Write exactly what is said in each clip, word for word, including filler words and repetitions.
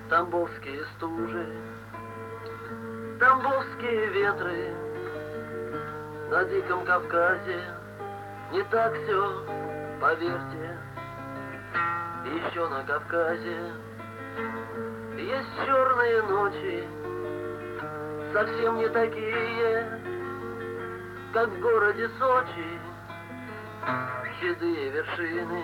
Тамбовские стужи, тамбовские ветры. На диком Кавказе не так все, поверьте. Еще на Кавказе есть черные ночи, совсем не такие, как в городе Сочи. Седые вершины,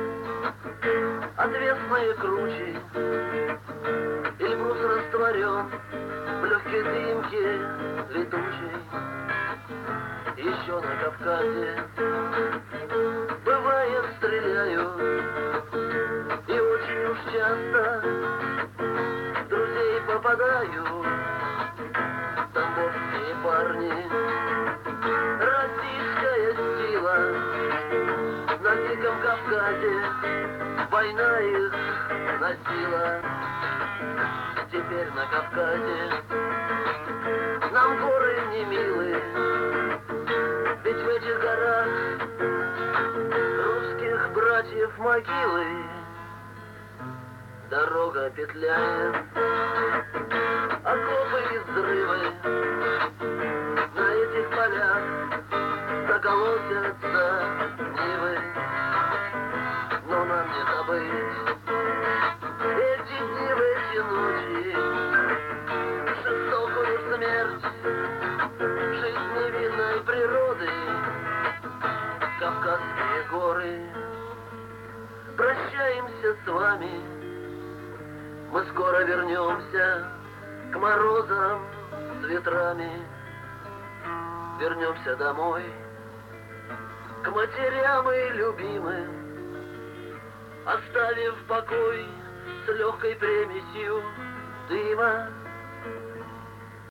отвесные кручи, Эльбрус растворен в легкой дымке летучей. Еще на Кавказе бывает стреляют, и очень уж часто в друзей попадаю. Тамбовские парни, российская сила. На диком Кавказе война их носила. Теперь на Кавказе нам горы не милы, ведь в этих горах русских братьев могилы. Дорога петляет, окопы и взрывы. На этих полях заколотятся нивы. Но нам не забыть эти дни, в эти ночи, жестокую смерть жизнь невинной природы. Кавказские горы, прощаемся с вами. Мы скоро вернемся к морозам с ветрами. Вернемся домой к матерям и любимым, оставив покой с легкой примесью дыма.